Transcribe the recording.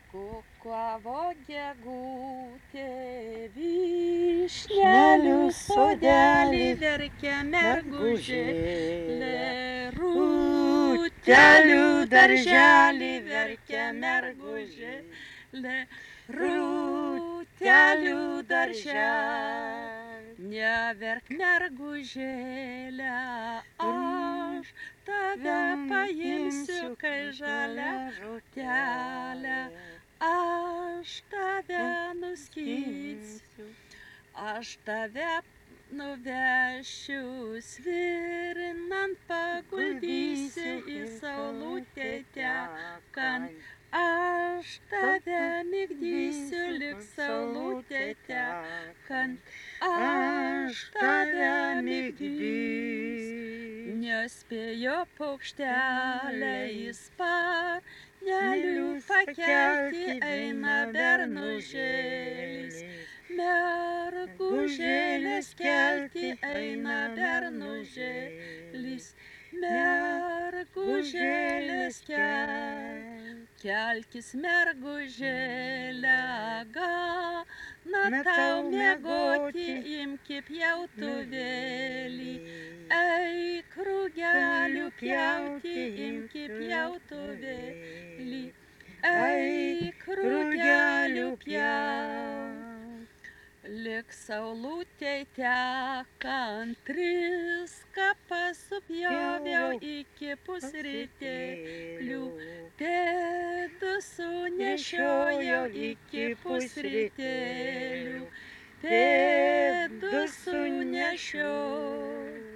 Kukavo gegutė, vyšnelių sodelį verkia mergužėlė, rūtelių darželį verkia mergužėlė, rūtelių darželį. Neverk mergužėlė, aš tave paimsiu, kai žalia rūtelė. Aš tave nuskysiu, aš tave nuvešiu, svirinant paguldysiu į saulutę tekant. Aš tave migdysiu, lyg saulutė tekant. Aš tave migdysiu. Nespėjo paukštelė į sparnelių pakelti, eina bernužėlis. Mergužėlės kelti, eina bernužėlis. Mergužėlės kelkis mergužėlę, gana tau miegoti, imki pjautuvėlį. Eik rugelių pjauti, imki pjautuvėlį. Eik rugelių pjauti. Lik saulutei tekant, tris kapas supjoviau iki pusrytėlių. Pėdus sunešiojau iki pusrytėlių. Pėdus sunešiojau.